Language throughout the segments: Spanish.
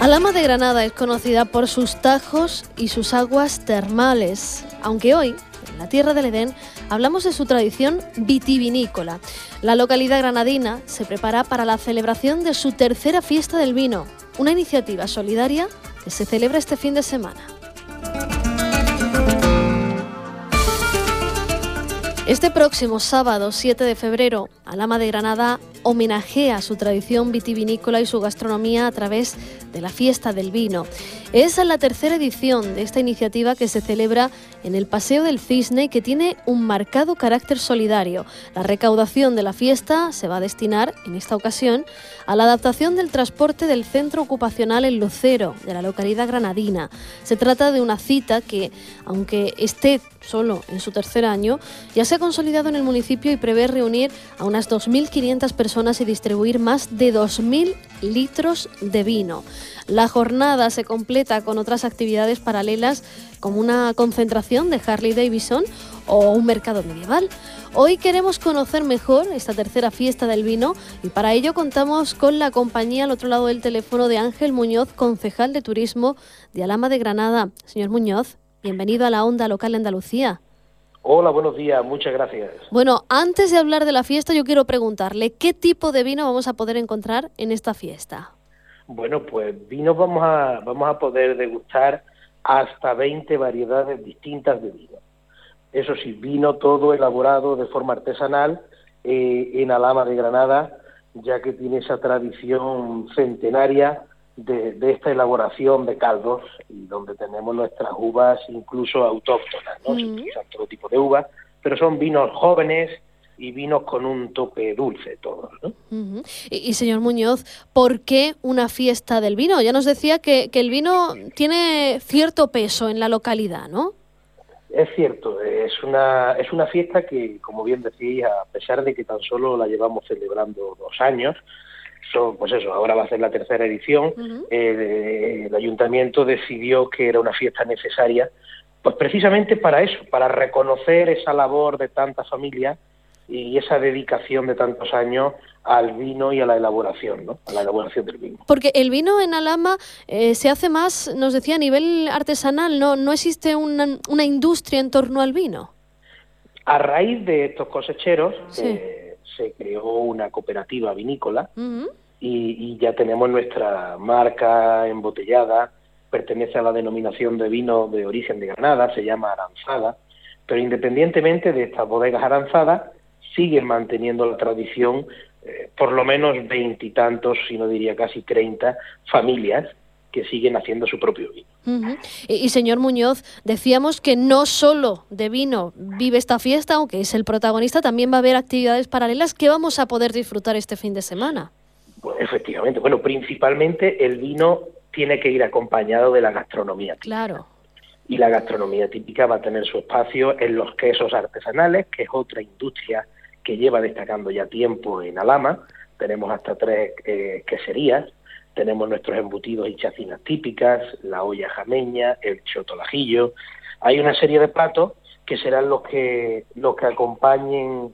Alhama de Granada es conocida por sus tajos y sus aguas termales, aunque hoy, en la tierra del Edén, hablamos de su tradición vitivinícola. La localidad granadina se prepara para la celebración de su tercera fiesta del vino, una iniciativa solidaria que se celebra este fin de semana. Este próximo sábado, 7 de febrero, Alhama de Granada homenajea su tradición vitivinícola y su gastronomía a través de la Fiesta del Vino. Es la tercera edición de esta iniciativa que se celebra en el Paseo del Cisne y que tiene un marcado carácter solidario. La recaudación de la fiesta se va a destinar, en esta ocasión, a la adaptación del transporte del centro ocupacional El Lucero, de la localidad granadina. Se trata de una cita que, aunque esté solo en su tercer año, ya se ha consolidado en el municipio y prevé reunir a unas 2.500 personas y distribuir más de 2.000 litros de vino. La jornada se completa con otras actividades paralelas como una concentración de Harley Davidson o un mercado medieval. Hoy queremos conocer mejor esta tercera fiesta del vino y para ello contamos con la compañía al otro lado del teléfono de Ángel Muñoz, concejal de turismo de Alhama de Granada. Señor Muñoz, bienvenido a la Onda Local de Andalucía. Hola, buenos días, muchas gracias. Bueno, antes de hablar de la fiesta, yo quiero preguntarle, ¿qué tipo de vino vamos a poder encontrar en esta fiesta? Bueno, pues vinos vamos a poder degustar hasta 20 variedades distintas de vino. Eso sí, vino todo elaborado de forma artesanal en Alhama de Granada, ya que tiene esa tradición centenaria de esta elaboración de caldos, y donde tenemos nuestras uvas incluso autóctonas, ¿no? Se utilizan todo tipo de uvas, pero son vinos jóvenes y vinos con un tope dulce todos, ¿no? Y señor Muñoz, ¿por qué una fiesta del vino? Ya nos decía que el vino tiene cierto peso en la localidad, ¿no? Es cierto, es una fiesta que, como bien decís, a pesar de que tan solo la llevamos celebrando 2 años, pues eso, ahora va a ser la tercera edición. El ayuntamiento decidió que era una fiesta necesaria, pues precisamente para eso, para reconocer esa labor de tantas familias y esa dedicación de tantos años al vino y a la elaboración, ¿no? A la elaboración del vino. Porque el vino en Alhama se hace más, nos decía, a nivel artesanal, no existe una industria en torno al vino. A raíz de estos cosecheros, sí, se creó una cooperativa vinícola y ya tenemos nuestra marca embotellada, pertenece a la denominación de vino de origen de Granada, se llama Aranzada, pero independientemente de estas bodegas aranzadas, siguen manteniendo la tradición, por lo menos 20 y tantos, si no diría casi 30 familias que siguen haciendo su propio vino. Y señor Muñoz, decíamos que no solo de vino vive esta fiesta, aunque es el protagonista, también va a haber actividades paralelas que vamos a poder disfrutar este fin de semana. Pues efectivamente, bueno, principalmente el vino tiene que ir acompañado de la gastronomía típica. Claro. Y la gastronomía típica va a tener su espacio en los quesos artesanales, que es otra industria que lleva destacando ya tiempo en Alhama. Tenemos hasta 3 queserías. Tenemos nuestros embutidos y chacinas típicas, la olla jameña, el choto al ajillo. Hay una serie de platos que serán los que acompañen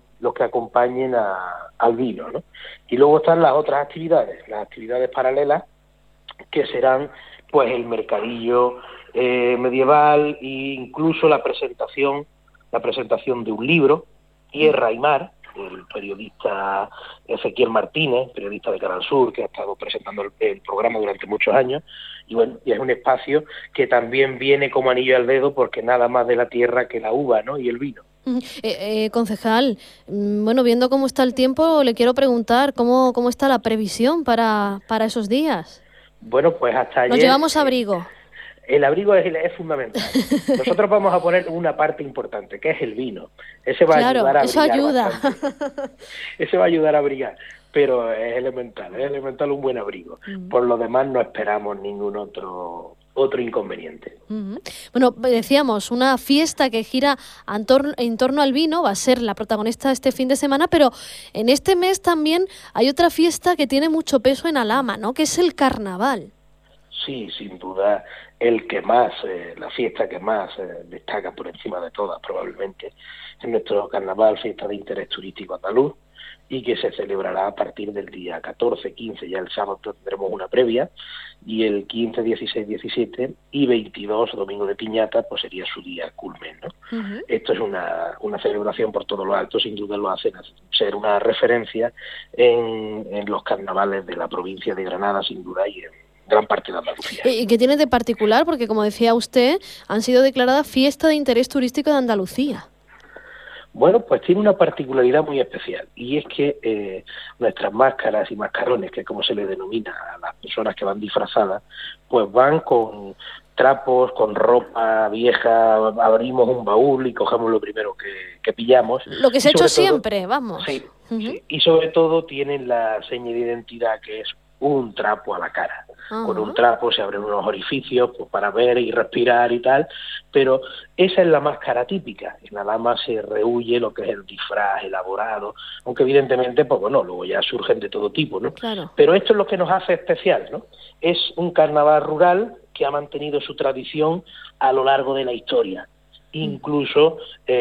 al vino, ¿no? Y luego están las otras las actividades paralelas, que serán pues el mercadillo medieval e incluso la presentación de un libro, Tierra y Mar, el periodista Ezequiel Martínez, periodista de Canal Sur, que ha estado presentando el programa durante muchos años, y bueno, y es un espacio que también viene como anillo al dedo, porque nada más de la tierra que la uva, ¿no? Y el vino. Concejal, bueno, viendo cómo está el tiempo, le quiero preguntar cómo está la previsión para esos días. Bueno, pues hasta ayer... ¿Nos llevamos abrigo? El abrigo es fundamental. Nosotros vamos a poner una parte importante, que es el vino. Ese va a ayudar a abrigar. Eso ayuda. Ese va a ayudar a abrigar, pero es elemental un buen abrigo. Por lo demás no esperamos ningún otro inconveniente. Bueno, decíamos, una fiesta que gira en torno al vino, va a ser la protagonista este fin de semana, pero en este mes también hay otra fiesta que tiene mucho peso en Alhama, ¿no? Que es el carnaval. Sí, sin duda, la fiesta que más destaca por encima de todas, probablemente, es nuestro carnaval, fiesta de interés turístico andaluz, y que se celebrará a partir del día 14, 15, ya el sábado tendremos una previa, y el 15, 16, 17 y 22, Domingo de Piñata, pues sería su día culmen, ¿no? Esto es una celebración por todo lo alto, sin duda lo hacen ser una referencia en los carnavales de la provincia de Granada, sin duda, y en gran parte de Andalucía. ¿Y qué tiene de particular? Porque, como decía usted, han sido declaradas fiesta de interés turístico de Andalucía. Bueno, pues tiene una particularidad muy especial, y es que nuestras máscaras y mascarones, que es como se le denomina a las personas que van disfrazadas, pues van con trapos, con ropa vieja, abrimos un baúl y cogemos lo primero que pillamos. Lo que se ha hecho siempre, vamos. Sí, sí, y sobre todo tienen la seña de identidad, que es un trapo a la cara. Con un trapo se abren unos orificios pues, para ver y respirar y tal, pero esa es la máscara típica. En Alhama se rehúye lo que es el disfraz elaborado, aunque evidentemente, pues bueno, luego ya surgen de todo tipo, ¿no? Claro. Pero esto es lo que nos hace especial, ¿no? Es un carnaval rural que ha mantenido su tradición a lo largo de la historia, incluso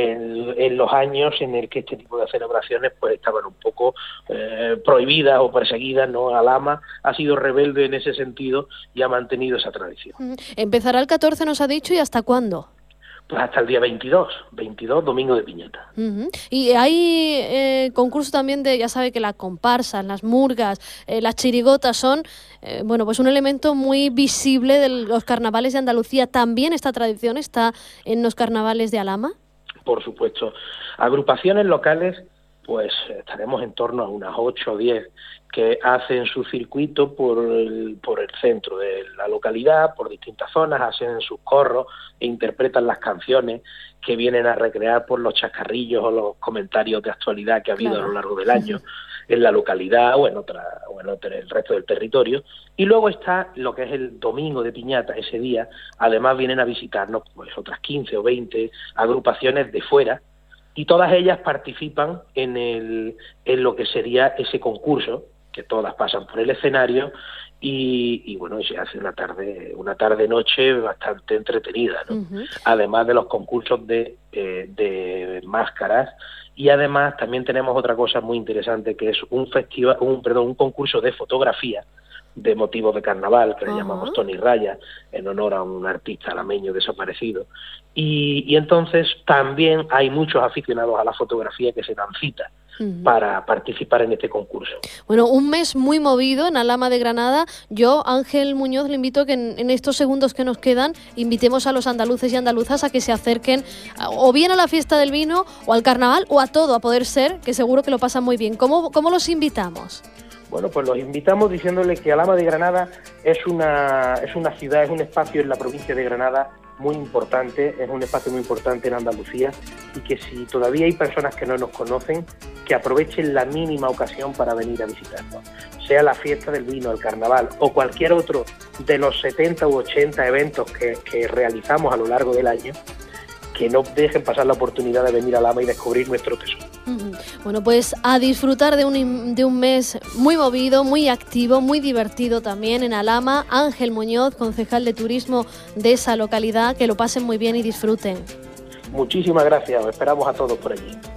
en los años en el que este tipo de celebraciones pues estaban un poco prohibidas o perseguidas, ¿no? Alhama ha sido rebelde en ese sentido y ha mantenido esa tradición. Empezará el 14, nos ha dicho, ¿y hasta cuándo? Pues hasta el día 22, Domingo de Piñata. Y hay concurso también de, ya sabe que las comparsas, las murgas, las chirigotas son, pues un elemento muy visible de los carnavales de Andalucía. ¿También esta tradición está en los carnavales de Alhama? Por supuesto. Agrupaciones locales, pues estaremos en torno a unas 8 o 10 que hacen su circuito por el centro de la localidad, por distintas zonas, hacen sus corros e interpretan las canciones que vienen a recrear por los chascarrillos o los comentarios de actualidad que ha habido a lo largo del año en la localidad o en el resto del territorio. Y luego está lo que es el Domingo de Piñata. Ese día, además, vienen a visitarnos pues otras 15 o 20 agrupaciones de fuera, y todas ellas participan en lo que sería ese concurso, que todas pasan por el escenario, y bueno, se hace una tarde-noche bastante entretenida, ¿no? Además de los concursos de máscaras, y además también tenemos otra cosa muy interesante, que es un concurso de fotografía de motivos de carnaval, que le llamamos Tony Raya, en honor a un artista alameño desaparecido. Y entonces también hay muchos aficionados a la fotografía que se dan cita para participar en este concurso. Bueno, un mes muy movido en Alhama de Granada. Yo, Ángel Muñoz, le invito a que en estos segundos que nos quedan invitemos a los andaluces y andaluzas a que se acerquen o bien a la fiesta del vino o al carnaval o a todo, a poder ser, que seguro que lo pasan muy bien. ¿Cómo los invitamos? Bueno, pues los invitamos diciéndoles que Alhama de Granada es una ciudad, es un espacio en la provincia de Granada muy importante, es un espacio muy importante en Andalucía, y que si todavía hay personas que no nos conocen, que aprovechen la mínima ocasión para venir a visitarnos. Sea la fiesta del vino, el carnaval o cualquier otro de los 70 u 80 eventos que realizamos a lo largo del año, que no dejen pasar la oportunidad de venir a Alhama y descubrir nuestro tesoro. Bueno, pues a disfrutar de un mes muy movido, muy activo, muy divertido también en Alhama. Ángel Muñoz, concejal de turismo de esa localidad, que lo pasen muy bien y disfruten. Muchísimas gracias, os esperamos a todos por allí.